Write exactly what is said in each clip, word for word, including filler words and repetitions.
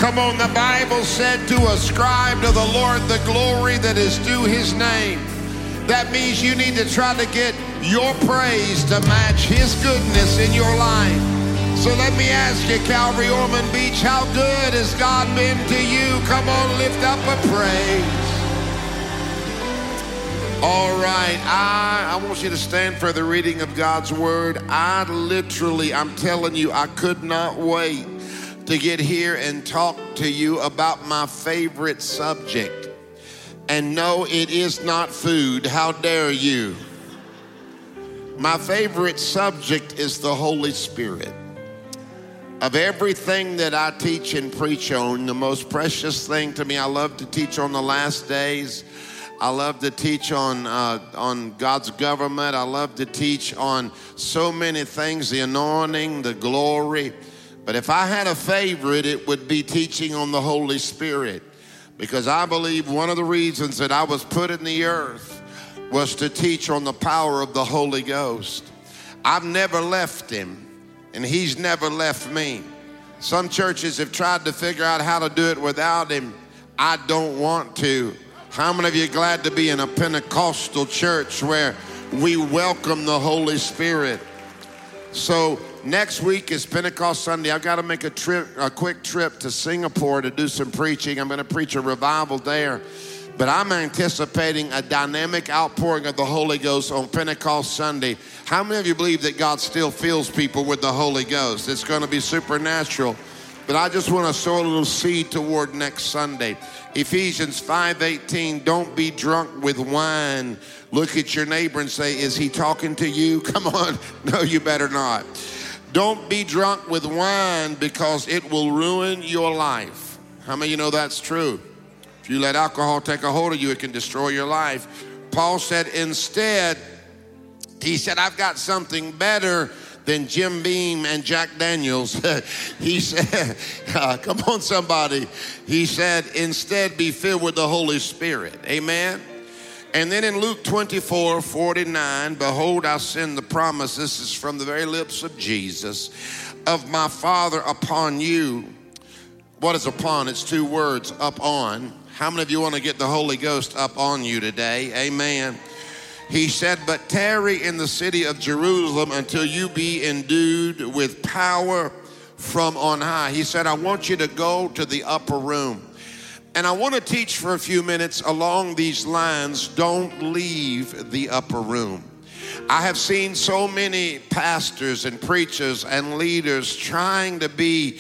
Come on, the Bible said to ascribe to the Lord the glory that is due his name. That means you need to try to get your praise to match his goodness in your life. So let me ask you, Calvary Ormond Beach, how good has God been to you? Come on, lift up a praise. All right, I, I want you to stand for the reading of God's word. I literally, I'm telling you, I could not wait to get here and talk to you about my favorite subject. And no, it is not food. How dare you? My favorite subject is the Holy Spirit. Of everything that I teach and preach on, the most precious thing to me, I love to teach on the last days. I love to teach on uh, on God's government. I love to teach on so many things, the anointing, the glory. But if I had a favorite, it would be teaching on the Holy Spirit. Because I believe one of the reasons that I was put in the earth was to teach on the power of the Holy Ghost. I've never left him, and he's never left me. Some churches have tried to figure out how to do it without him. I don't want to. How many of you are glad to be in a Pentecostal church where we welcome the Holy Spirit? So next week is Pentecost Sunday. I've got to make a trip, a quick trip to Singapore to do some preaching. I'm going to preach a revival there. But I'm anticipating a dynamic outpouring of the Holy Ghost on Pentecost Sunday. How many of you believe that God still fills people with the Holy Ghost? It's going to be supernatural. But I just want to sow a little seed toward next Sunday. Ephesians five eighteen, don't be drunk with wine. Look at your neighbor and say, is he talking to you? Come on. No, you better not. Don't be drunk with wine because it will ruin your life. How many of you know that's true? If you let alcohol take a hold of you, it can destroy your life. Paul said instead, he said, I've got something better than Jim Beam and Jack Daniels. He said, uh, come on somebody. He said, instead be filled with the Holy Spirit. Amen. And then in Luke twenty-four forty-nine, behold, I send the promise. This is from the very lips of Jesus, of my Father upon you. What is upon? It's two words, up on. How many of you want to get the Holy Ghost up on you today? Amen. He said, but tarry in the city of Jerusalem until you be endued with power from on high. He said, I want you to go to the upper room. And I want to teach for a few minutes along these lines, don't leave the upper room. I have seen so many pastors and preachers and leaders trying to be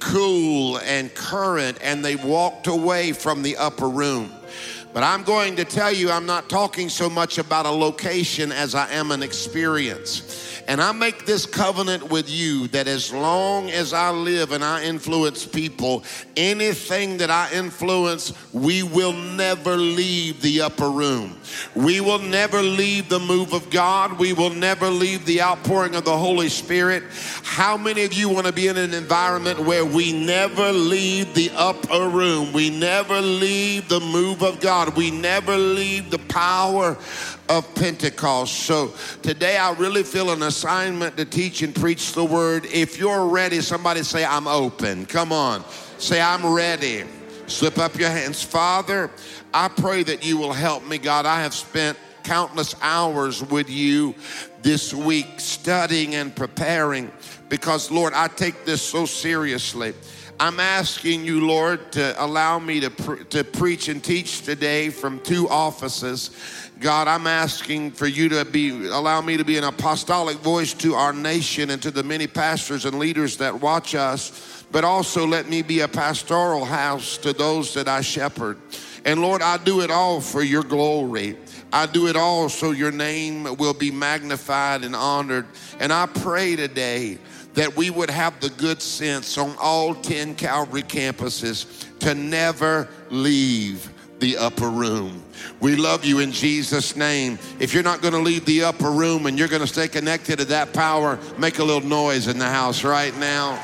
cool and current, and they walked away from the upper room. But I'm going to tell you, I'm not talking so much about a location as I am an experience. And I make this covenant with you that as long as I live and I influence people, anything that I influence, we will never leave the upper room. We will never leave the move of God. We will never leave the outpouring of the Holy Spirit. How many of you want to be in an environment where we never leave the upper room? We never leave the move of God. We never leave the power of Pentecost. So today I really feel an assignment to teach and preach the word. If you're ready, somebody say, I'm open. Come on. Say, I'm ready. Slip up your hands. Father, I pray that you will help me, God. I have spent countless hours with you this week studying and preparing because, Lord, I take this so seriously. I'm asking you, Lord, to allow me to, pre- to preach and teach today from two offices. God, I'm asking for you to be, allow me to be an apostolic voice to our nation and to the many pastors and leaders that watch us, but also let me be a pastoral house to those that I shepherd. And Lord, I do it all for your glory. I do it all so your name will be magnified and honored. And I pray today that we would have the good sense on all ten Calvary campuses to never leave the upper room. We love you in Jesus' name. If you're not going to leave the upper room and you're going to stay connected to that power, make a little noise in the house right now.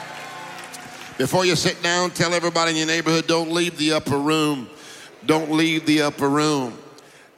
Before you sit down, tell everybody in your neighborhood, don't leave the upper room. Don't leave the upper room.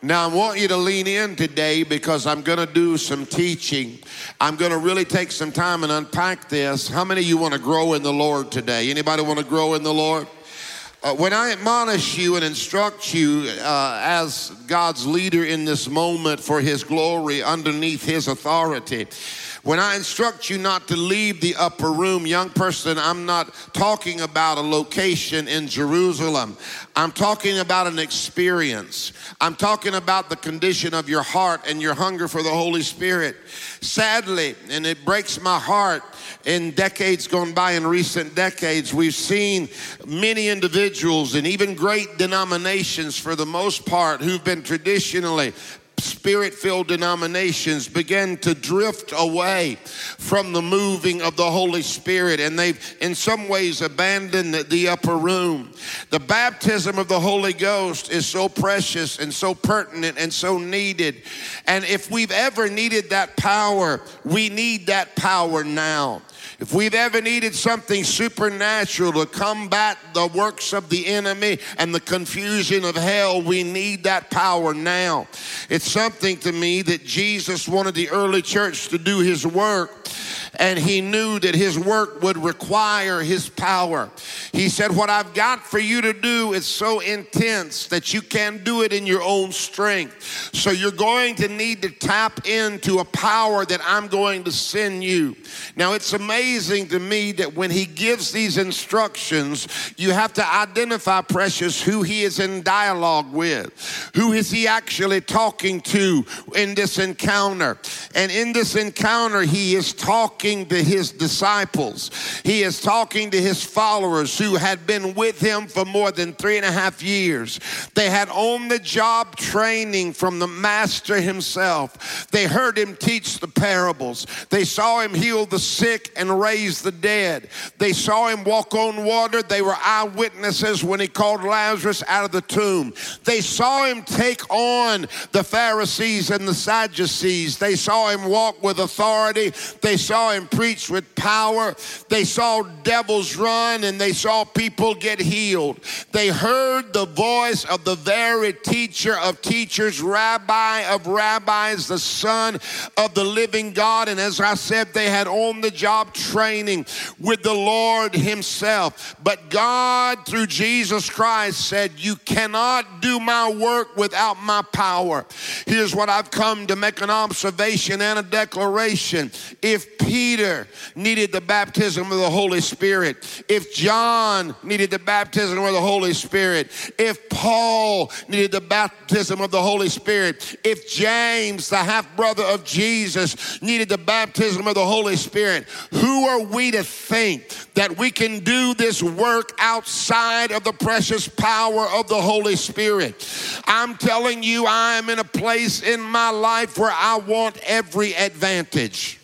Now, I want you to lean in today because I'm going to do some teaching. I'm going to really take some time and unpack this. How many of you want to grow in the Lord today? Anybody want to grow in the Lord? Uh, when I admonish you and instruct you uh, as God's leader in this moment for His glory underneath His authority, when I instruct you not to leave the upper room, young person, I'm not talking about a location in Jerusalem. I'm talking about an experience. I'm talking about the condition of your heart and your hunger for the Holy Spirit. Sadly, and it breaks my heart, in decades gone by, in recent decades, we've seen many individuals and even great denominations, for the most part, who've been traditionally Spirit-filled denominations, begin to drift away from the moving of the Holy Spirit, and they've in some ways abandoned the, the upper room. The baptism of the Holy Ghost is so precious and so pertinent and so needed. And if we've ever needed that power, we need that power now. If we've ever needed something supernatural to combat the works of the enemy and the confusion of hell, we need that power now. It's something to me that Jesus wanted the early church to do His work, and He knew that His work would require His power. He said, what I've got for you to do is so intense that you can't do it in your own strength. So you're going to need to tap into a power that I'm going to send you. Now, it's amazing to me that when He gives these instructions, you have to identify, precious, who He is in dialogue with. Who is He actually talking to in this encounter? And in this encounter, He is talking to His disciples. He is talking to His followers who had been with Him for more than three and a half years. They had on-the-job training from the Master Himself. They heard Him teach the parables. They saw Him heal the sick and raise the dead. They saw Him walk on water. They were eyewitnesses when He called Lazarus out of the tomb. They saw Him take on the Pharisees and the Sadducees. They saw Him walk with authority. They saw Him preach with power. They saw devils run, and they saw people get healed. They heard the voice of the very teacher of teachers, rabbi of rabbis, the Son of the living God. And as I said, they had on-the-job training with the Lord Himself. But God, through Jesus Christ, said, you cannot do my work without my power. Here's what I've come to make an observation and a declaration. If Peter needed the baptism of the Holy Spirit, if John needed the baptism of the Holy Spirit, if Paul needed the baptism of the Holy Spirit, if James, the half-brother of Jesus, needed the baptism of the Holy Spirit, who are we to think that we can do this work outside of the precious power of the Holy Spirit? I'm telling you, I am in a place in my life where I want every advantage.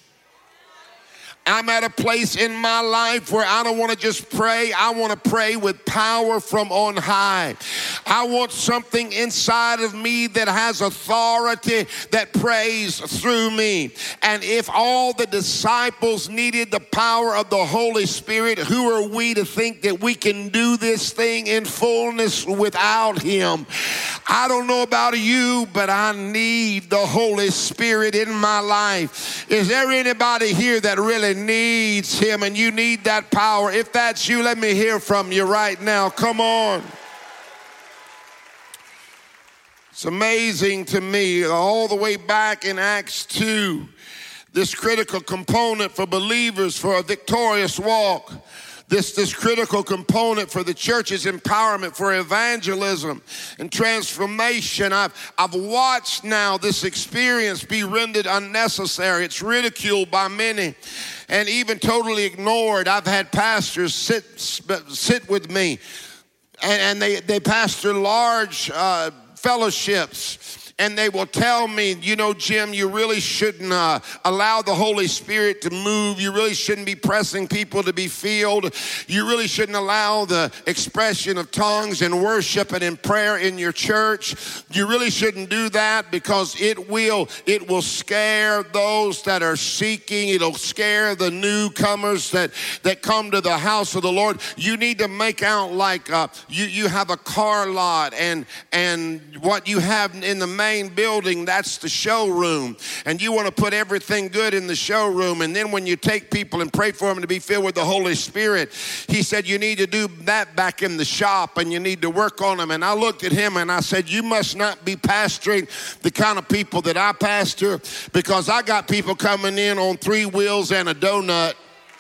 I'm at a place in my life where I don't want to just pray. I want to pray with power from on high. I want something inside of me that has authority that prays through me. And if all the disciples needed the power of the Holy Spirit, who are we to think that we can do this thing in fullness without Him? I don't know about you, but I need the Holy Spirit in my life. Is there anybody here that really needs Him and you need that power? If that's you, let me hear from you right now. Come on. It's amazing to me, all the way back in Acts two, this critical component for believers for a victorious walk. This, this critical component for the church's empowerment, for evangelism and transformation. I've, I've watched now this experience be rendered unnecessary. It's ridiculed by many and even totally ignored. I've had pastors sit, sit with me, and, and they, they pastor large uh, fellowships. And they will tell me, you know, Jim, you really shouldn't uh, allow the Holy Spirit to move. You really shouldn't be pressing people to be filled. You really shouldn't allow the expression of tongues and worship and in prayer in your church. You really shouldn't do that because it will, it will scare those that are seeking. It'll scare the newcomers that, that come to the house of the Lord. You need to make out like uh, you, you have a car lot, and, and what you have in the main main building, that's the showroom. And you want to put everything good in the showroom. And then when you take people and pray for them to be filled with the Holy Spirit, he said, you need to do that back in the shop and you need to work on them. And I looked at him and I said, you must not be pastoring the kind of people that I pastor, because I got people coming in on three wheels and a donut.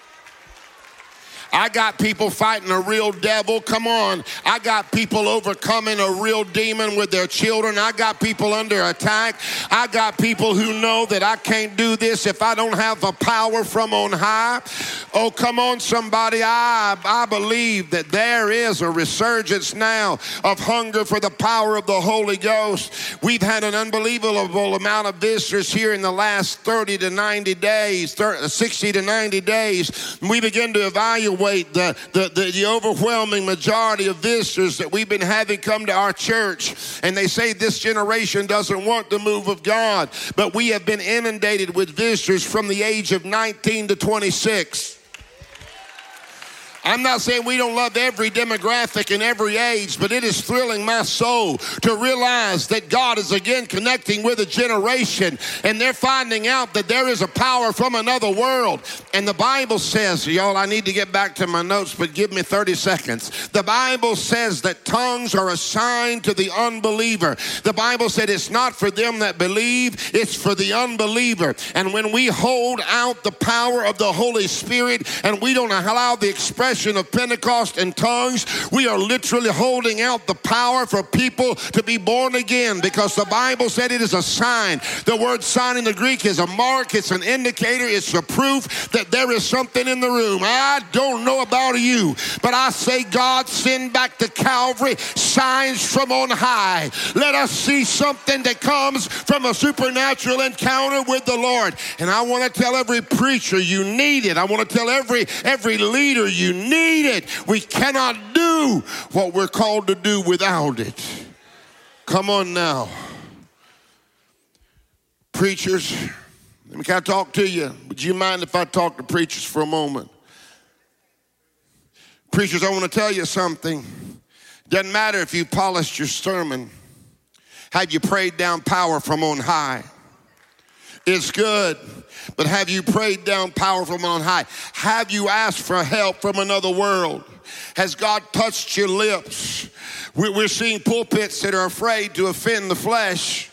I got people fighting a real devil. Come on. I got people overcoming a real demon with their children. I got people under attack. I got people who know that I can't do this if I don't have the power from on high. Oh, come on, somebody. I, I believe that there is a resurgence now of hunger for the power of the Holy Ghost. We've had an unbelievable amount of visitors here in the last thirty to ninety days, thirty, sixty to ninety days. We begin to evaluate The, the, the, the overwhelming majority of visitors that we've been having come to our church, and they say this generation doesn't want the move of God, but we have been inundated with visitors from the age of nineteen to twenty-six. I'm not saying we don't love every demographic and every age, but it is thrilling my soul to realize that God is again connecting with a generation, and they're finding out that there is a power from another world. And the Bible says, y'all, I need to get back to my notes, but give me thirty seconds. The Bible says that tongues are a sign to the unbeliever. The Bible said it's not for them that believe, it's for the unbeliever. And when we hold out the power of the Holy Spirit and we don't allow the expression of Pentecost and tongues, we are literally holding out the power for people to be born again, because the Bible said it is a sign. The word sign in the Greek is a mark, it's an indicator, it's a proof that there is something in the room. I don't know about you, but I say, God, send back to Calvary signs from on high. Let us see something that comes from a supernatural encounter with the Lord. And I want to tell every preacher, you need it. I want to tell every every leader, you need it. We cannot do what we're called to do without it. Come on now. Preachers, let me kind of talk to you. Would you mind if I talk to preachers for a moment? Preachers, I want to tell you something. Doesn't matter if you polished your sermon. Have you prayed down power from on high? It's good. But have you prayed down power from on high? Have you asked for help from another world? Has God touched your lips? We're seeing pulpits that are afraid to offend the flesh.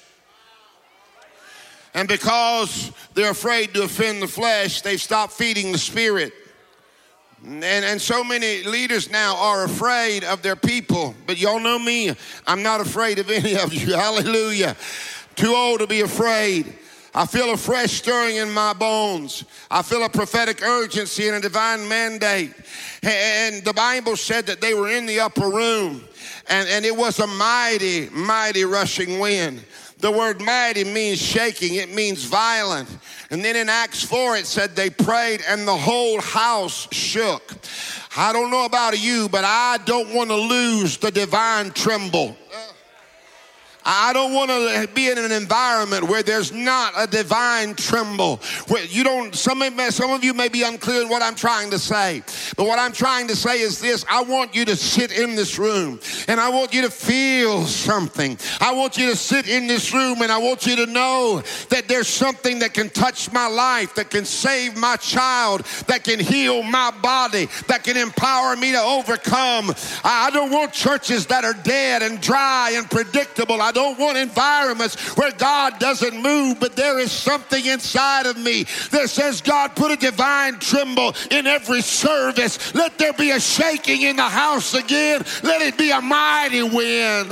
And because they're afraid to offend the flesh, they've stopped feeding the Spirit. And, and so many leaders now are afraid of their people. But y'all know me. I'm not afraid of any of you. Hallelujah. Too old to be afraid. I feel a fresh stirring in my bones. I feel a prophetic urgency and a divine mandate. And the Bible said that they were in the upper room, and, and it was a mighty, mighty rushing wind. The word mighty means shaking. It means violent. And then in Acts four, it said they prayed and the whole house shook. I don't know about you, but I don't want to lose the divine tremble. I don't want to be in an environment where there's not a divine tremble. Where you don't. Some of, some of you may be unclear in what I'm trying to say. But what I'm trying to say is this. I want you to sit in this room and I want you to feel something. I want you to sit in this room and I want you to know that there's something that can touch my life, that can save my child, that can heal my body, that can empower me to overcome. I don't want churches that are dead and dry and predictable. I don't want environments where God doesn't move, but there is something inside of me that says, God, put a divine tremble in every service. Let there be a shaking in the house again. Let it be a mighty wind.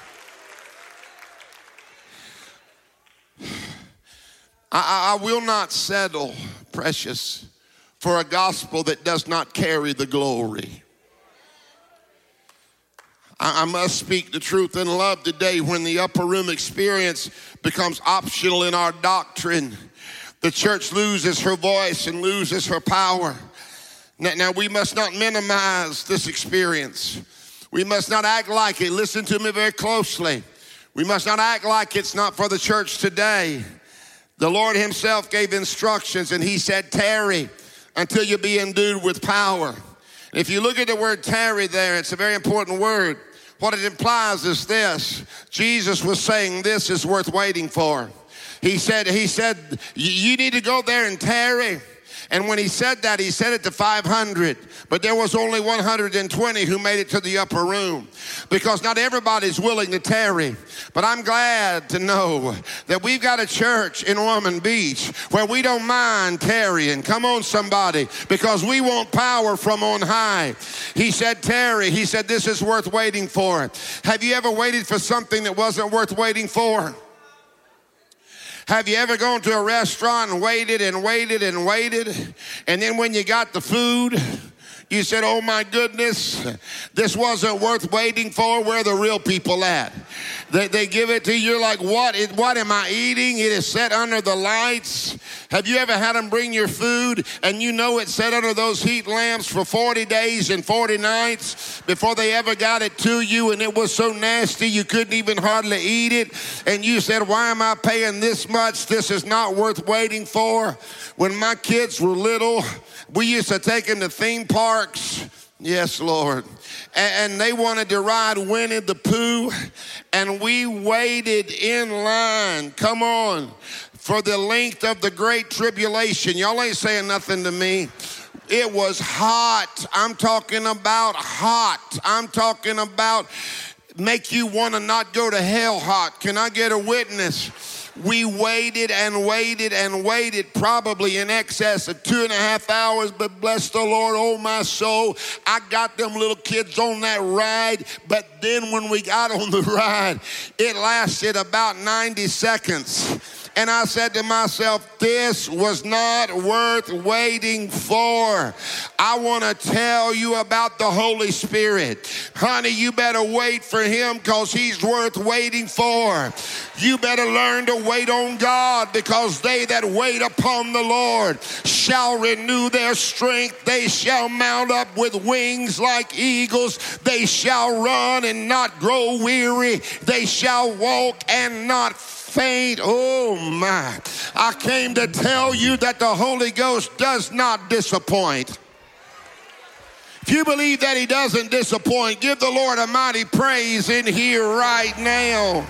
I, I will not settle, precious, for a gospel that does not carry the glory. I must speak the truth in love today. When the upper room experience becomes optional in our doctrine, the church loses her voice and loses her power. Now, now we must not minimize this experience. We must not act like it. Listen to me very closely. We must not act like it's not for the church today. The Lord himself gave instructions and he said, tarry until you be endued with power. If you look at the word tarry there, it's a very important word. What it implies is this. Jesus was saying this is worth waiting for. He said, he said, you need to go there and tarry. And when he said that, he said it to five hundred. But there was only one hundred twenty who made it to the upper room, because not everybody's willing to tarry. But I'm glad to know that we've got a church in Ormond Beach where we don't mind tarrying. Come on, somebody, because we want power from on high. He said, tarry. He said, this is worth waiting for. Have you ever waited for something that wasn't worth waiting for? Have you ever gone to a restaurant and waited and waited and waited, and then when you got the food, you said, oh my goodness, this wasn't worth waiting for? Where are the real people at? They, they give it to you, you're like, what, it, what am I eating? It is set under the lights. Have you ever had them bring your food and you know it's set under those heat lamps for forty days and forty nights before they ever got it to you, and it was so nasty you couldn't even hardly eat it, and you said, why am I paying this much? This is not worth waiting for. When my kids were little, we used to take them to theme parks. Yes, Lord. And they wanted to ride Winnie the Pooh, and we waited in line, come on, for the length of the Great Tribulation. Y'all ain't saying nothing to me. It was hot. I'm talking about hot. I'm talking about make you want to not go to hell hot. Can I get a witness? We waited and waited and waited, probably in excess of two and a half hours, but bless the Lord, oh my soul, I got them little kids on that ride, but then when we got on the ride, it lasted about ninety seconds. And I said to myself, this was not worth waiting for. I want to tell you about the Holy Spirit. Honey, you better wait for him, because he's worth waiting for. You better learn to wait on God, because they that wait upon the Lord shall renew their strength. They shall mount up with wings like eagles. They shall run and not grow weary. They shall walk and not faint. Oh my. I came to tell you that the Holy Ghost does not disappoint. If you believe that he doesn't disappoint, give the Lord a mighty praise in here right now.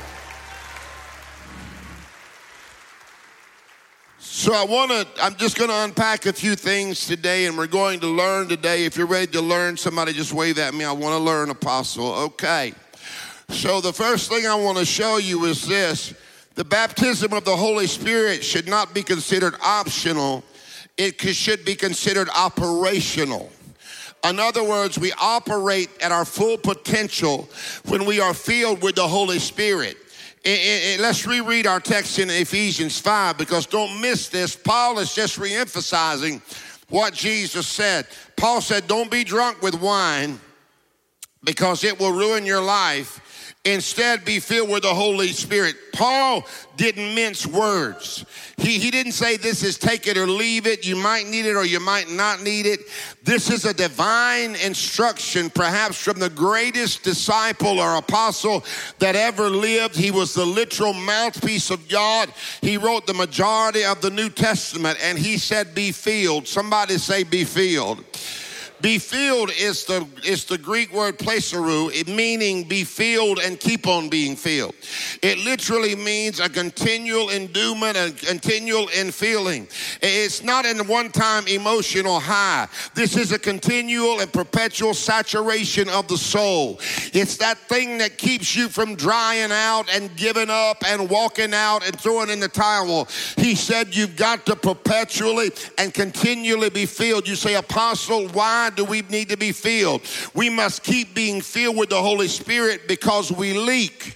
So I want to, I'm just going to unpack a few things today, and we're going to learn today. If you're ready to learn, somebody just wave at me. I want to learn, Apostle. Okay. So the first thing I want to show you is this. The baptism of the Holy Spirit should not be considered optional. It should be considered operational. In other words, we operate at our full potential when we are filled with the Holy Spirit. It, it, it, let's reread our text in Ephesians five, because don't miss this. Paul is just reemphasizing what Jesus said. Paul said, don't be drunk with wine, because it will ruin your life. Instead, be filled with the Holy Spirit. Paul didn't mince words. He, he didn't say this is take it or leave it. You might need it or you might not need it. This is a divine instruction, perhaps from the greatest disciple or apostle that ever lived. He was the literal mouthpiece of God. He wrote the majority of the New Testament, and he said, be filled. Somebody say, be filled. Be filled is the, is the Greek word plesurou, it meaning be filled and keep on being filled. It literally means a continual endowment, a continual infilling. It's not a one-time emotional high. This is a continual and perpetual saturation of the soul. It's that thing that keeps you from drying out and giving up and walking out and throwing in the towel. He said you've got to perpetually and continually be filled. You say, Apostle, why do we need to be filled? We must keep being filled with the Holy Spirit because we leak.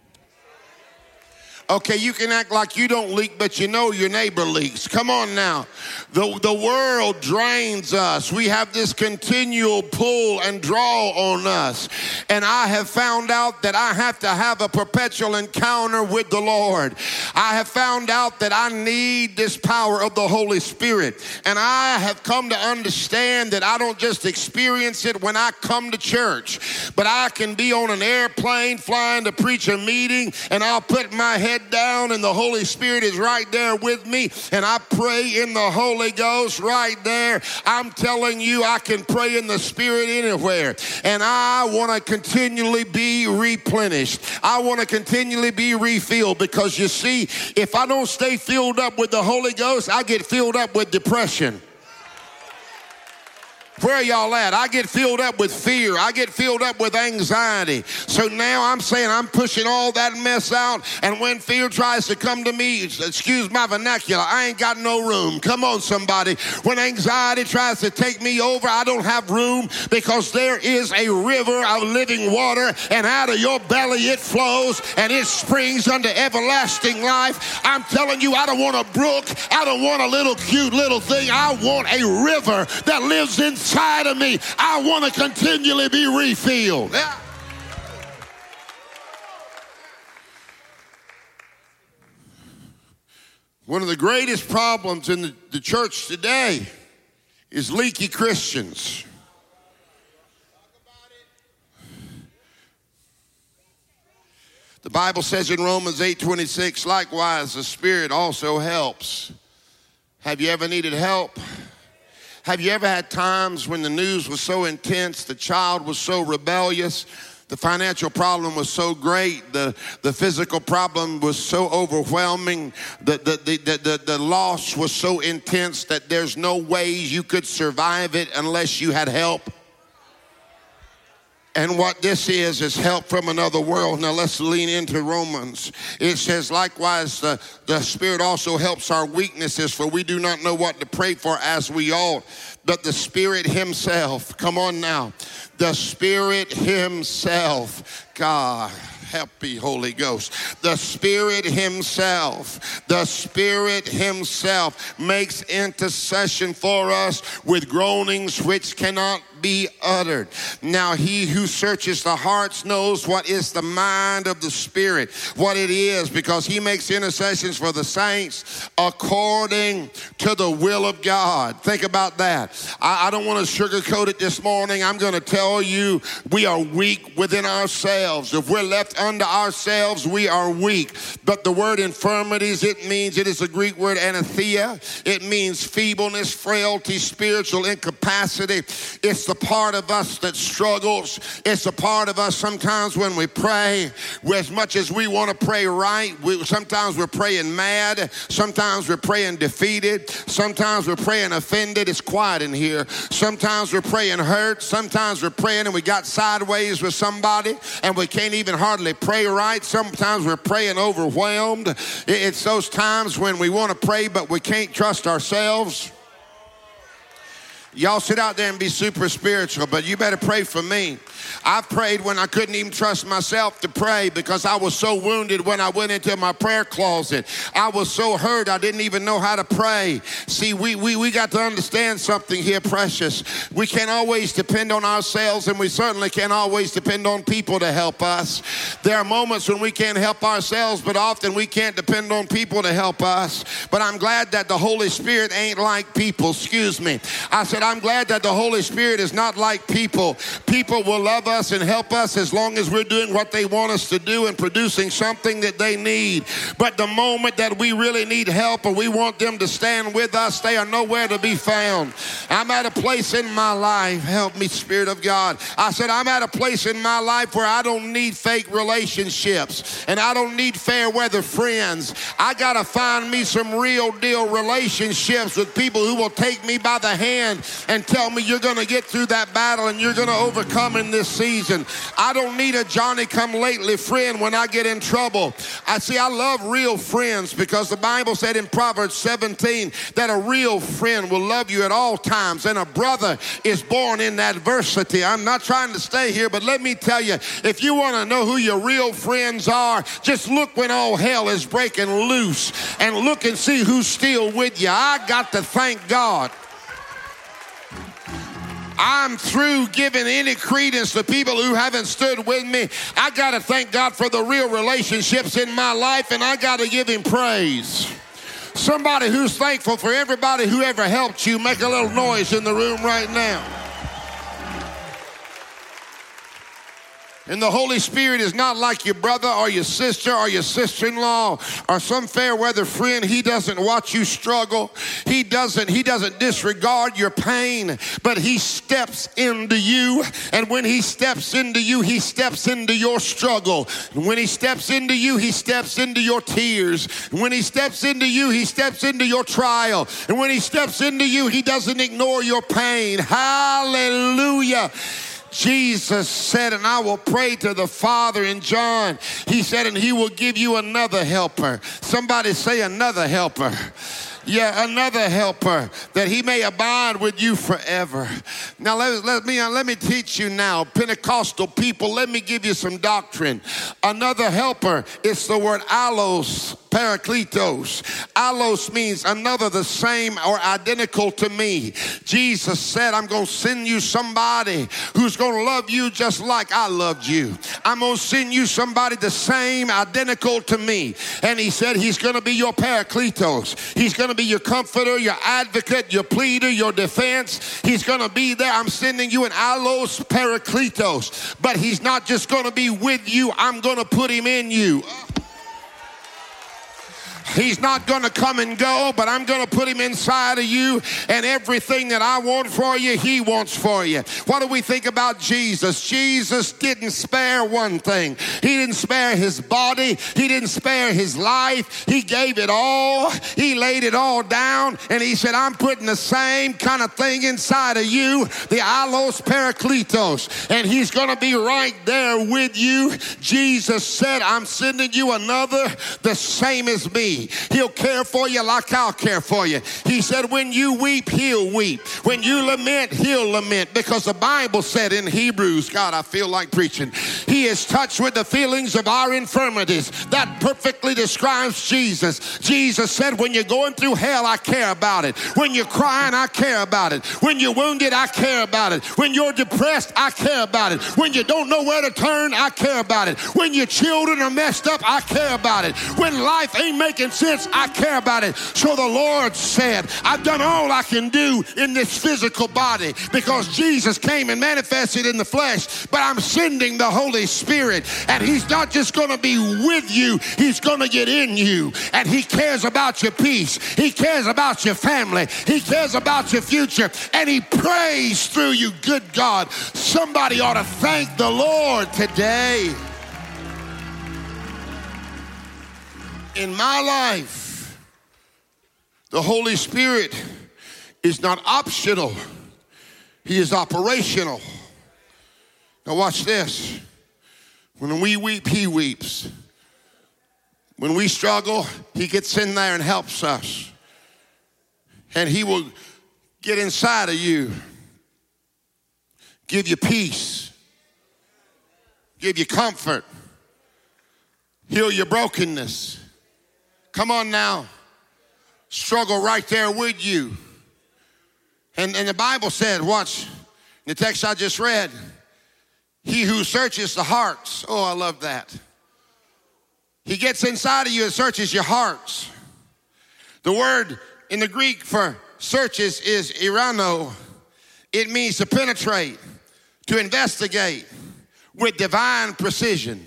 Okay, you can act like you don't leak, but you know your neighbor leaks. Come on now. The, the world drains us. We have this continual pull and draw on us. And I have found out that I have to have a perpetual encounter with the Lord. I have found out that I need this power of the Holy Spirit. And I have come to understand that I don't just experience it when I come to church, but I can be on an airplane flying to preach a meeting, and I'll put my head down and the Holy Spirit is right there with me, and I pray in the Holy Ghost right there. I'm telling you, I can pray in the Spirit anywhere, and I want to continually be replenished. I want to continually be refilled, because you see, if I don't stay filled up with the Holy Ghost, I get filled up with depression. Where are y'all at? I get filled up with fear. I get filled up with anxiety. So now I'm saying I'm pushing all that mess out. And when fear tries to come to me, excuse my vernacular, I ain't got no room. Come on, somebody. When anxiety tries to take me over, I don't have room, because there is a river of living water, and out of your belly it flows, and it springs unto everlasting life. I'm telling you, I don't want a brook. I don't want a little cute little thing. I want a river that lives inside Inside of me. I want to continually be refilled. Yeah. One of the greatest problems in the, the church today is leaky Christians. The Bible says in Romans eight twenty-six, likewise the Spirit also helps. Have you ever needed help? Have you ever had times when the news was so intense, the child was so rebellious, the financial problem was so great, the, the physical problem was so overwhelming, the, the, the, the, the, the loss was so intense that there's no ways you could survive it unless you had help? And what this is, is help from another world. Now let's lean into Romans. It says, likewise, the, the Spirit also helps our weaknesses, for we do not know what to pray for as we ought. But the Spirit himself, come on now, the Spirit himself, God, help me, Holy Ghost. The Spirit himself, the Spirit himself makes intercession for us with groanings which cannot be uttered. Now he who searches the hearts knows what is the mind of the Spirit, what it is, because he makes intercessions for the saints according to the will of God. Think about that. I, I don't want to sugarcoat it this morning. I'm going to tell you, we are weak within ourselves. If we're left unto ourselves, we are weak. But the word infirmities, it means, it is a Greek word anathea. It means feebleness, frailty, spiritual incapacity. It's the part of us that struggles. It's a part of us sometimes when we pray, as much as we want to pray right, we, sometimes we're praying mad, sometimes we're praying defeated, sometimes we're praying offended. It's quiet in here. Sometimes we're praying hurt, sometimes we're praying and we got sideways with somebody and we can't even hardly pray right. Sometimes we're praying overwhelmed. It's those times when we want to pray but we can't trust ourselves. Y'all sit out there and be super spiritual, but you better pray for me. I've prayed when I couldn't even trust myself to pray because I was so wounded when I went into my prayer closet. I was so hurt I didn't even know how to pray. See, we, we, we got to understand something here, precious. We can't always depend on ourselves, and we certainly can't always depend on people to help us. There are moments when we can't help ourselves, but often we can't depend on people to help us. But I'm glad that the Holy Spirit ain't like people. Excuse me. I said, I'm glad that the Holy Spirit is not like people. People will love us and help us as long as we're doing what they want us to do and producing something that they need. But the moment that we really need help or we want them to stand with us, they are nowhere to be found. I'm at a place in my life, help me, Spirit of God. I said, I'm at a place in my life where I don't need fake relationships and I don't need fair weather friends. I got to find me some real deal relationships with people who will take me by the hand and tell me you're going to get through that battle and you're going to overcome in this season. I don't need a Johnny-come-lately friend when I get in trouble. I see, I love real friends because the Bible said in Proverbs seventeen that a real friend will love you at all times, and a brother is born in adversity. I'm not trying to stay here, but let me tell you, if you want to know who your real friends are, just look when all hell is breaking loose and look and see who's still with you. I got to thank God. I'm through giving any credence to people who haven't stood with me. I got to thank God for the real relationships in my life, and I got to give him praise. Somebody who's thankful for everybody who ever helped you, make a little noise in the room right now. And the Holy Spirit is not like your brother or your sister or your sister-in-law or some fair weather friend. He doesn't watch you struggle. He doesn't, he doesn't disregard your pain, but he steps into you. And when he steps into you, he steps into your struggle. And when he steps into you, he steps into your tears. And when he steps into you, he steps into your trial. And when he steps into you, he doesn't ignore your pain. Hallelujah. Jesus said, and I will pray to the Father in John. He said, and he will give you another helper. Somebody say another helper. Yeah, another helper, that he may abide with you forever. Now, let, let, me, let me teach you now, Pentecostal people, let me give you some doctrine. Another helper, it's the word allos, parakletos. Allos means another, the same or identical to me. Jesus said, I'm going to send you somebody who's going to love you just like I loved you. I'm going to send you somebody the same, identical to me. And he said he's going to be your parakletos. He's going to be your comforter, your advocate, your pleader, your defense. He's going to be there. I'm sending you an allos parakletos. But he's not just going to be with you. I'm going to put him in you. He's not going to come and go, but I'm going to put him inside of you, and everything that I want for you, he wants for you. What do we think about Jesus? Jesus didn't spare one thing. He didn't spare his body. He didn't spare his life. He gave it all. He laid it all down, and he said, I'm putting the same kind of thing inside of you, the allos parakletos, and he's going to be right there with you. Jesus said, I'm sending you another the same as me. He'll care for you like I'll care for you. He said, when you weep, he'll weep. When you lament, he'll lament. Because the Bible said in Hebrews, God, I feel like preaching, he is touched with the feelings of our infirmities. That perfectly describes Jesus. Jesus said, when you're going through hell, I care about it. When you're crying, I care about it. When you're wounded, I care about it. When you're depressed, I care about it. When you don't know where to turn, I care about it. When your children are messed up, I care about it. When life ain't making sense, I care about it. So the Lord said, I've done all I can do in this physical body because Jesus came and manifested in the flesh, but I'm sending the Holy Spirit, and he's not just going to be with you, he's going to get in you, and he cares about your peace. He cares about your family. He cares about your future, and he prays through you. Good God, somebody ought to thank the Lord today. In my life, the Holy Spirit is not optional. He is operational. Now watch this. When we weep, he weeps. When we struggle, he gets in there and helps us. And he will get inside of you, give you peace, give you comfort, heal your brokenness. Come on now. Struggle right there with you. And, and the Bible said, watch, the text I just read, he who searches the hearts. Oh, I love that. He gets inside of you and searches your hearts. The word in the Greek for searches is irano. It means to penetrate, to investigate with divine precision.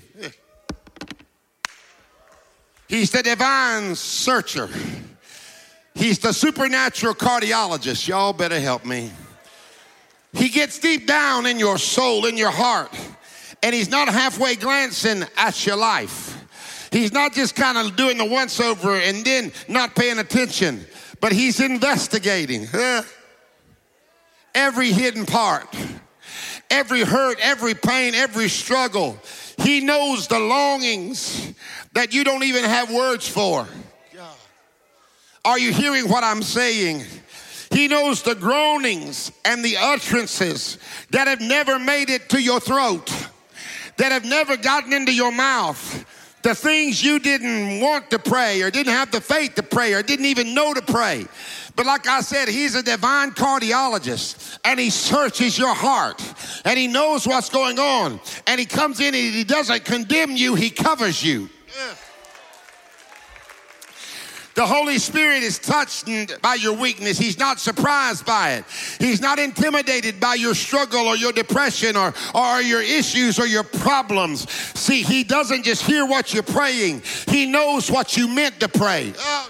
He's the divine searcher. He's the supernatural cardiologist. Y'all better help me. He gets deep down in your soul, in your heart, and he's not halfway glancing at your life. He's not just kind of doing the once over and then not paying attention, but he's investigating every hidden part, every hurt, every pain, every struggle. He knows the longings that you don't even have words for. Are you hearing what I'm saying? He knows the groanings and the utterances that have never made it to your throat, that have never gotten into your mouth, the things you didn't want to pray or didn't have the faith to pray or didn't even know to pray. But like I said, he's a divine cardiologist, and he searches your heart, and he knows what's going on, and he comes in and he doesn't condemn you, he covers you. The Holy Spirit is touched by your weakness. He's not surprised by it. He's not intimidated by your struggle or your depression or, or your issues or your problems. See, he doesn't just hear what you're praying. He knows what you meant to pray. Oh.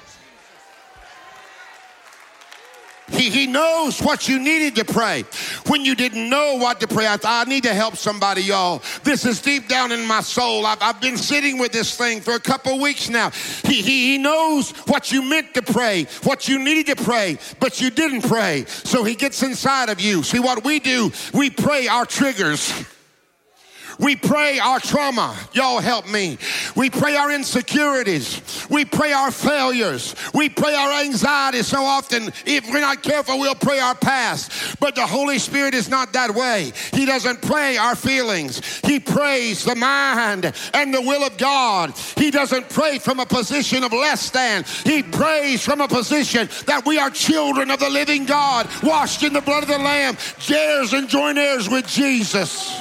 He, he knows what you needed to pray when you didn't know what to pray. I, I need to help somebody, y'all. This is deep down in my soul. I've, I've been sitting with this thing for a couple of weeks now. He, he, he knows what you meant to pray, what you needed to pray, but you didn't pray. So he gets inside of you. See, what we do, we pray our triggers. We pray our trauma. Y'all help me. We pray our insecurities. We pray our failures. We pray our anxiety. So often, if we're not careful, we'll pray our past. But the Holy Spirit is not that way. He doesn't pray our feelings. He prays the mind and the will of God. He doesn't pray from a position of less than. He prays from a position that we are children of the living God, washed in the blood of the Lamb, heirs and joint heirs with Jesus.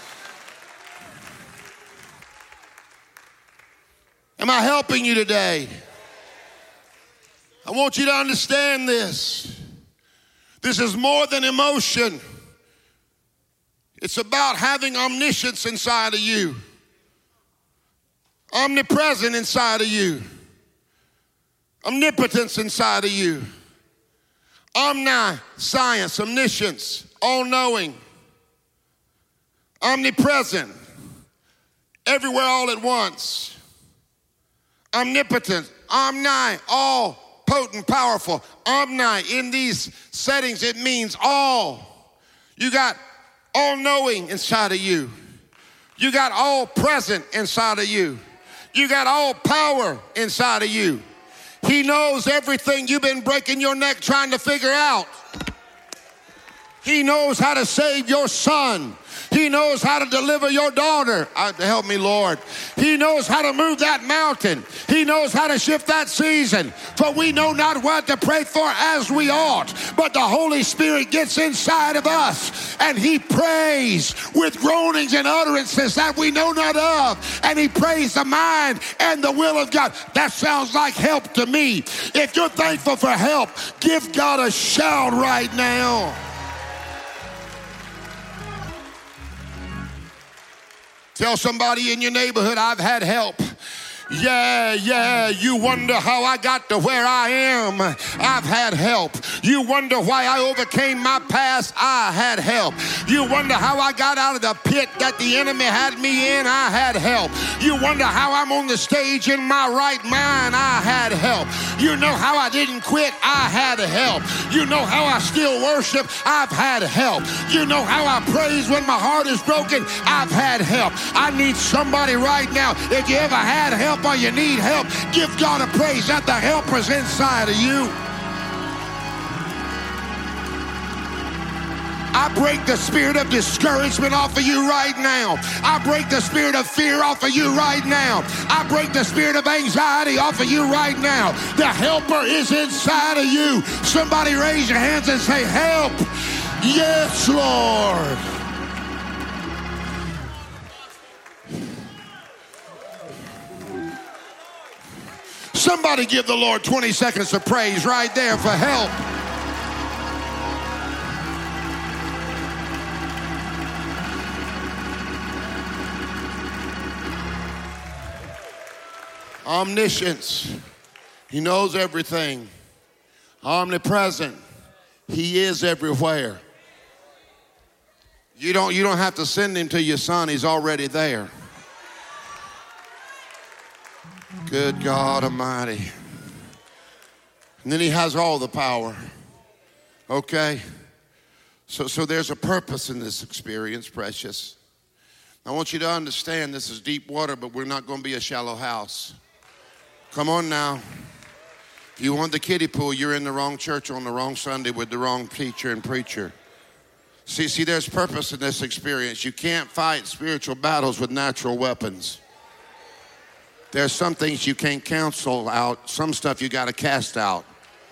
Am I helping you today? I want you to understand this. This is more than emotion. It's about having omniscience inside of you, omnipresent inside of you, omnipotence inside of you, omniscience, omniscience, all-knowing, omnipresent, everywhere all at once. Omnipotent, omni, all potent, powerful. Omni, in these settings, it means all. You got all-knowing inside of you. You got all present inside of you. You got all power inside of you. He knows everything you've been breaking your neck trying to figure out. He knows how to save your son. He knows how to deliver your daughter. Uh, help me, Lord. He knows how to move that mountain. He knows how to shift that season. For we know not what to pray for as we ought. But the Holy Spirit gets inside of us and he prays with groanings and utterances that we know not of. And he prays the mind and the will of God. That sounds like help to me. If you're thankful for help, give God a shout right now. Tell somebody in your neighborhood, I've had help. Yeah, yeah, you wonder how I got to where I am. I've had help. You wonder why I overcame my past. I had help. You wonder how I got out of the pit that the enemy had me in. I had help. You wonder how I'm on the stage in my right mind. I had help. You know how I didn't quit. I had help. You know how I still worship. I've had help. You know how I praise when my heart is broken. I've had help. I need somebody right now. If you ever had help or you need help, give God a praise that the helper's inside of you. I break the spirit of discouragement off of you right now. I break the spirit of fear off of you right now. I break the spirit of anxiety off of you right now. The helper is inside of you. Somebody raise your hands and say, help. Yes, Lord. Somebody give the Lord twenty seconds of praise right there for help. Omniscience. He knows everything. Omnipresent. He is everywhere. You don't, you don't have to send him to your son. He's already there. Good God Almighty. And then he has all the power. Okay? So, so there's a purpose in this experience, precious. I want you to understand this is deep water, but we're not going to be a shallow house. Come on now. If you want the kiddie pool, you're in the wrong church on the wrong Sunday with the wrong teacher and preacher. See, see, there's purpose in this experience. You can't fight spiritual battles with natural weapons. There's some things you can't cancel out. Some stuff you got to cast out.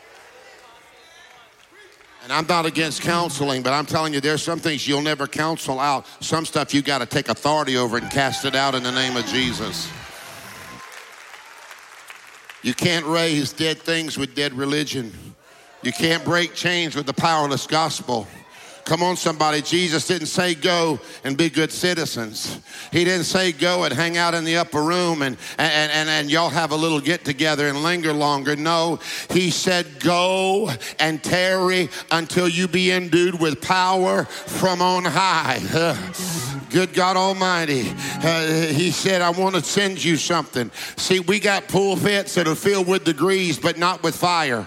And I'm not against counseling, but I'm telling you, there's some things you'll never counsel out. Some stuff you got to take authority over and cast it out in the name of Jesus. You can't raise dead things with dead religion. You can't break chains with the powerless gospel. Come on, somebody. Jesus didn't say go and be good citizens. He didn't say go and hang out in the upper room and, and, and, and y'all have a little get together and linger longer. No, he said go and tarry until you be endued with power from on high. Uh, good God Almighty. Uh, he said, I want to send you something. See, we got pulpits that are filled with degrees, but not with fire.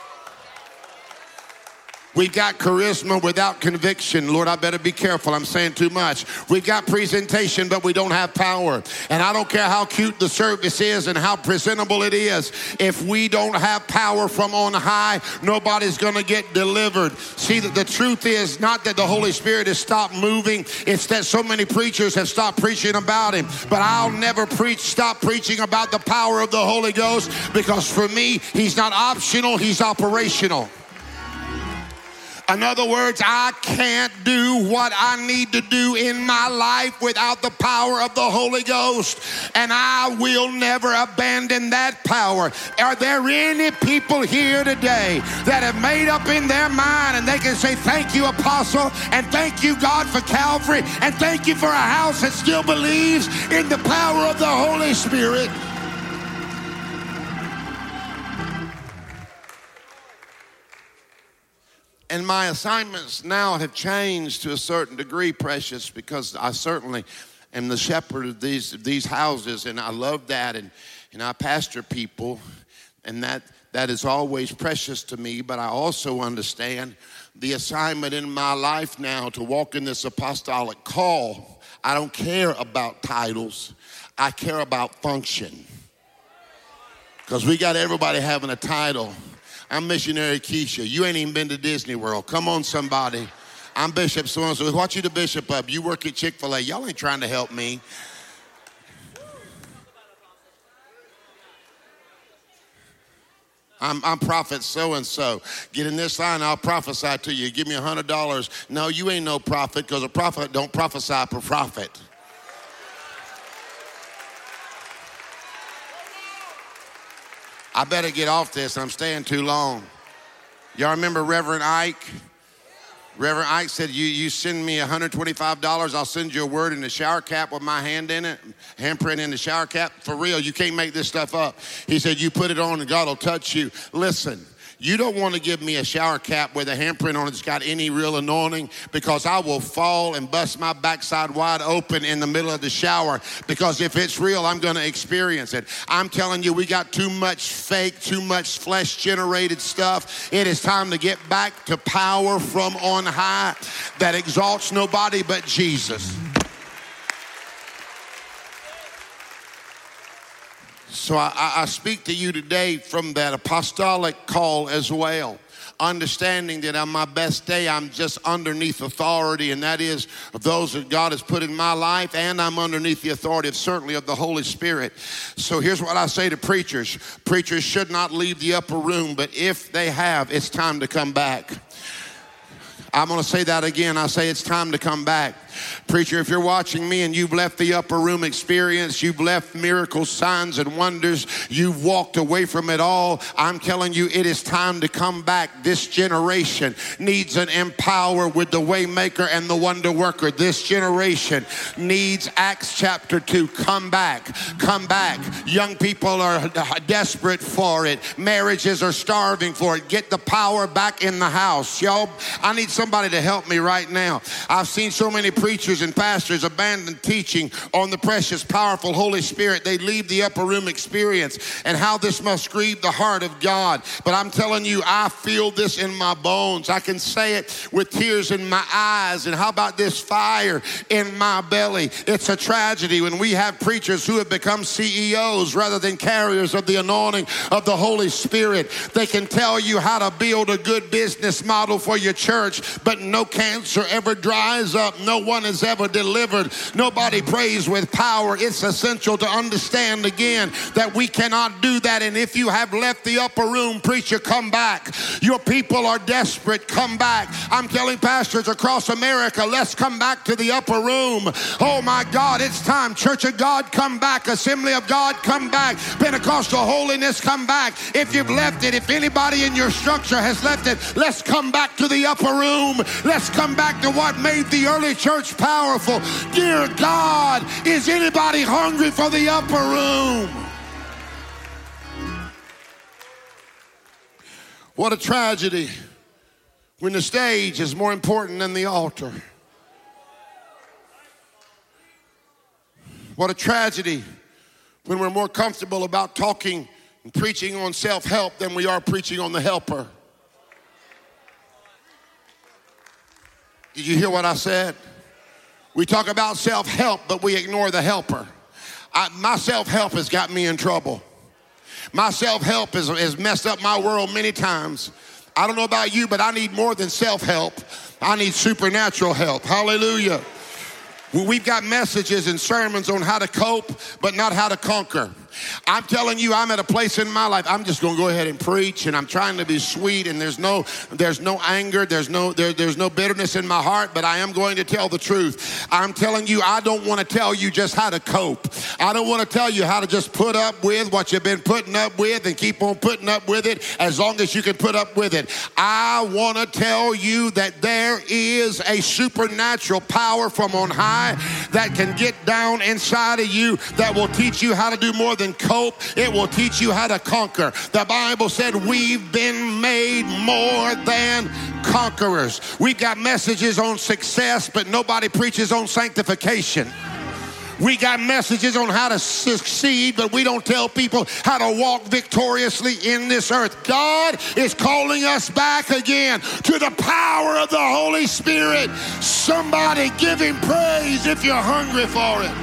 We've got charisma without conviction. Lord, I better be careful. I'm saying too much. We've got presentation, but we don't have power. And I don't care how cute the service is and how presentable it is. If we don't have power from on high, nobody's going to get delivered. See, the, the truth is not that the Holy Spirit has stopped moving. It's that so many preachers have stopped preaching about him. But I'll never preach, stop preaching about the power of the Holy Ghost, because for me, he's not optional, he's operational. In other words, I can't do what I need to do in my life without the power of the Holy Ghost. And I will never abandon that power. Are there any people here today that have made up in their mind and they can say, thank you, Apostle, and thank you, God, for Calvary, and thank you for a house that still believes in the power of the Holy Spirit? And my assignments now have changed to a certain degree, Precious, because I certainly am the shepherd of these, of these houses, and I love that, and, and I pastor people, and that, that is always precious to me. But I also understand the assignment in my life now to walk in this apostolic call. I don't care about titles. I care about function. Because we got everybody having a title. I'm Missionary Keisha. You ain't even been to Disney World. Come on, somebody. I'm Bishop so-and-so. Watch you the bishop up. You work at Chick-fil-A. Y'all ain't trying to help me. I'm, I'm prophet so-and-so. Get in this line, I'll prophesy to you. Give me one hundred dollars. No, you ain't no prophet, because a prophet don't prophesy for profit. I better get off this. I'm staying too long. Y'all remember Reverend Ike? Reverend Ike said, you, you send me one hundred twenty-five dollars, I'll send you a word in the shower cap with my hand in it, handprint in the shower cap. For real, you can't make this stuff up. He said, you put it on and God will touch you. Listen. You don't want to give me a shower cap with a handprint on it that's got any real anointing, because I will fall and bust my backside wide open in the middle of the shower, because if it's real, I'm going to experience it. I'm telling you, we got too much fake, too much flesh-generated stuff. It is time to get back to power from on high that exalts nobody but Jesus. So I, I speak to you today from that apostolic call as well, understanding that on my best day, I'm just underneath authority, and that is those that God has put in my life, and I'm underneath the authority of certainly of the Holy Spirit. So here's what I say to preachers. Preachers should not leave the upper room, but if they have, it's time to come back. I'm going to say that again. I say it's time to come back. Preacher, if you're watching me and you've left the upper room experience, you've left miracles, signs, and wonders, you've walked away from it all, I'm telling you, it is time to come back. This generation needs an empower with the way maker and the wonder worker. This generation needs Acts chapter two. Come back. Come back. Young people are desperate for it. Marriages are starving for it. Get the power back in the house. Y'all, I need somebody to help me right now. I've seen so many preachers and pastors abandon teaching on the precious, powerful Holy Spirit. They leave the upper room experience and how this must grieve the heart of God. But I'm telling you, I feel this in my bones. I can say it with tears in my eyes. And how about this fire in my belly? It's a tragedy when we have preachers who have become C E Os rather than carriers of the anointing of the Holy Spirit. They can tell you how to build a good business model for your church, but no cancer ever dries up. No one one has ever delivered. Nobody prays with power. It's essential to understand again that we cannot do that. And if you have left the upper room, preacher, come back. Your people are desperate. Come back. I'm telling pastors across America, let's come back to the upper room. Oh my God, it's time. Church of God, come back. Assembly of God, come back. Pentecostal holiness, come back. If you've left it, if anybody in your structure has left it, let's come back to the upper room. Let's come back to what made the early church powerful. Dear God, is anybody hungry for the upper room? What a tragedy when the stage is more important than the altar. What a tragedy when we're more comfortable about talking and preaching on self-help than we are preaching on the helper. Did you hear what I said? We talk about self-help, but we ignore the helper. I, my self-help has got me in trouble. My self-help has, has messed up my world many times. I don't know about you, but I need more than self-help. I need supernatural help. Hallelujah. Well, we've got messages and sermons on how to cope, but not how to conquer. I'm telling you, I'm at a place in my life, I'm just going to go ahead and preach, and I'm trying to be sweet, and there's no there's no anger, there's no there, there's no bitterness in my heart, but I am going to tell the truth. I'm telling you, I don't want to tell you just how to cope. I don't want to tell you how to just put up with what you've been putting up with and keep on putting up with it as long as you can put up with it. I want to tell you that there is a supernatural power from on high that can get down inside of you that will teach you how to do more than cope. It will teach you how to conquer. The Bible said we've been made more than conquerors. We've got messages on success, but nobody preaches on sanctification. We got messages on how to succeed, but we don't tell people how to walk victoriously in this earth. God is calling us back again to the power of the Holy Spirit. Somebody give him praise if you're hungry for it.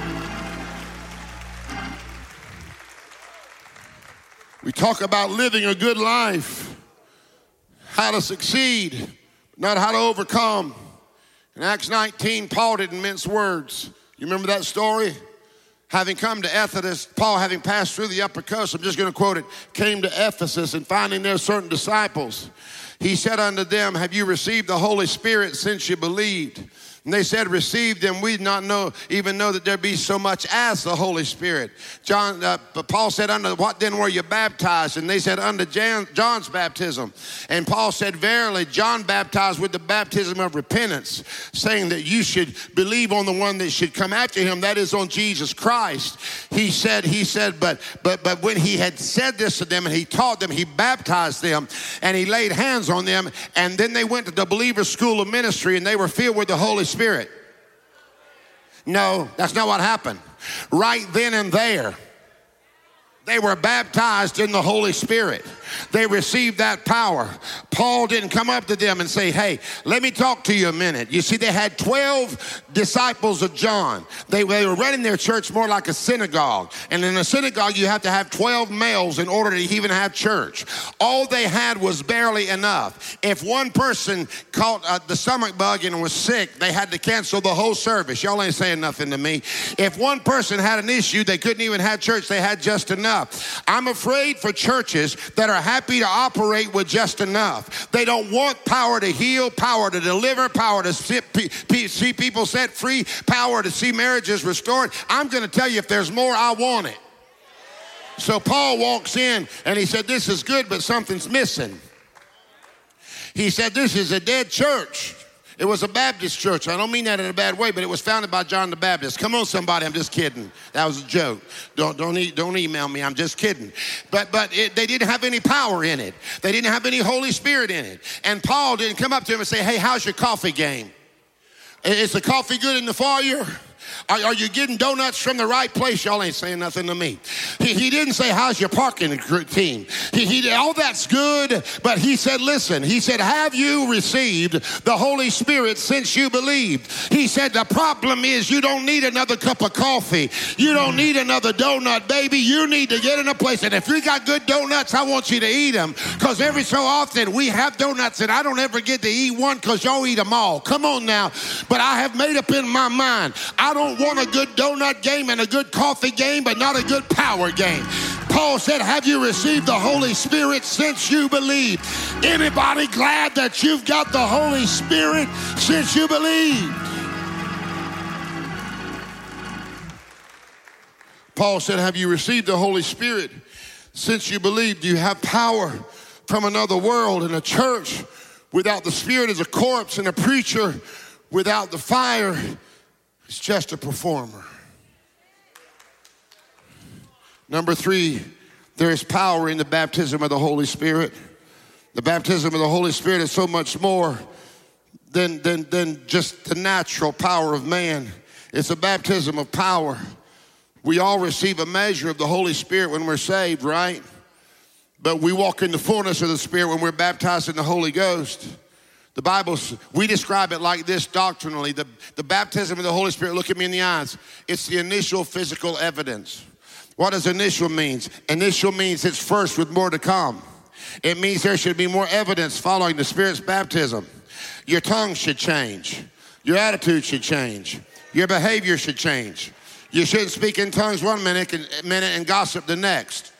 We talk about living a good life, how to succeed, not how to overcome. In Acts nineteen, Paul didn't mince words. You remember that story? Having come to Ephesus, Paul, having passed through the upper coast, I'm just going to quote it, came to Ephesus, and finding there certain disciples, he said unto them, have you received the Holy Spirit since you believed? And they said, received them. We did not know, even know that there be so much as the Holy Spirit. John, uh, Paul said, unto what then were you baptized? And they said, unto Jan, John's baptism. And Paul said, verily, John baptized with the baptism of repentance, saying that you should believe on the one that should come after him, that is on Jesus Christ. He said, he said, but but but when he had said this to them and he taught them, he baptized them and he laid hands on them, and then they went to the believer's school of ministry and they were filled with the Holy Spirit. No, that's not what happened. Right then and there, they were baptized in the Holy Spirit. They received that power. Paul didn't come up to them and say, hey, let me talk to you a minute. You see, they had twelve disciples of John. They, they were running their church more like a synagogue. And in a synagogue, you have to have twelve males in order to even have church. All they had was barely enough. If one person caught uh, the stomach bug and was sick, they had to cancel the whole service. Y'all ain't saying nothing to me. If one person had an issue, they couldn't even have church. They had just enough. I'm afraid for churches that are happy to operate with just enough. They don't want power to heal, power to deliver, power to see people set free, power to see marriages restored. I'm going to tell you, if there's more, I want it. So Paul walks in and he said, this is good, but something's missing. He said, this is a dead church. It was a Baptist church. I don't mean that in a bad way, but it was founded by John the Baptist. Come on, somebody, I'm just kidding. That was a joke. Don't don't, e- don't email me, I'm just kidding. But but it, they didn't have any power in it. They didn't have any Holy Spirit in it. And Paul didn't come up to him and say, hey, how's your coffee game? Is the coffee good in the foyer? Are, are you getting donuts from the right place? Y'all ain't saying nothing to me. He, he didn't say, how's your parking team? He, he, all that's good, but he said, listen, he said, have you received the Holy Spirit since you believed? He said, the problem is you don't need another cup of coffee. You don't need another donut, baby. You need to get in a place. And if you got good donuts, I want you to eat them, because every so often we have donuts and I don't ever get to eat one because y'all eat them all. Come on now. But I have made up in my mind, I don't want a good donut game and a good coffee game, but not a good power game. Paul said, have you received the Holy Spirit since you believed? Anybody glad that you've got the Holy Spirit since you believed? Paul said, have you received the Holy Spirit since you believed? You have power from another world, and a church without the Spirit is a corpse, and a preacher without the fire is just a performer. Number three, there is power in the baptism of the Holy Spirit. The baptism of the Holy Spirit is so much more than, than, than just the natural power of man. It's a baptism of power. We all receive a measure of the Holy Spirit when we're saved, right? But we walk in the fullness of the Spirit when we're baptized in the Holy Ghost. The Bible, we describe it like this doctrinally. The, the baptism of the Holy Spirit, look at me in the eyes. It's the initial physical evidence. What does initial mean? Initial means it's first with more to come. It means there should be more evidence following the Spirit's baptism. Your tongue should change. Your attitude should change. Your behavior should change. You shouldn't speak in tongues one minute and, minute and gossip the next.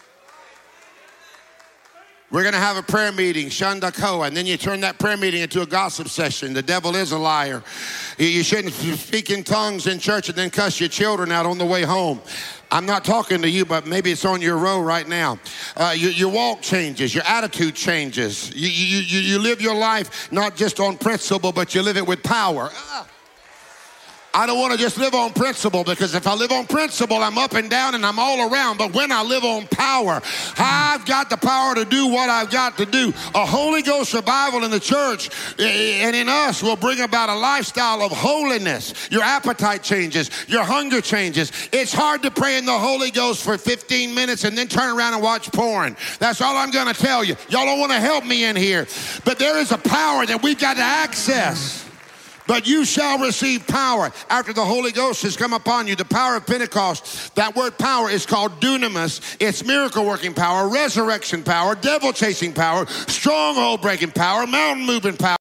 We're going to have a prayer meeting, Shandako, and then you turn that prayer meeting into a gossip session. The devil is a liar. You shouldn't speak in tongues in church and then cuss your children out on the way home. I'm not talking to you, but maybe it's on your row right now. Uh, your, your walk changes. Your attitude changes. You, you, you, you live your life not just on principle, but you live it with power. Ah. I don't want to just live on principle, because if I live on principle, I'm up and down and I'm all around. But when I live on power, I've got the power to do what I've got to do. A Holy Ghost revival in the church and in us will bring about a lifestyle of holiness. Your appetite changes. Your hunger changes. It's hard to pray in the Holy Ghost for fifteen minutes and then turn around and watch porn. That's all I'm going to tell you. Y'all don't want to help me in here. But there is a power that we've got to access. But you shall receive power after the Holy Ghost has come upon you. The power of Pentecost, that word power is called dunamis. It's miracle working power, resurrection power, devil chasing power, stronghold breaking power, mountain moving power.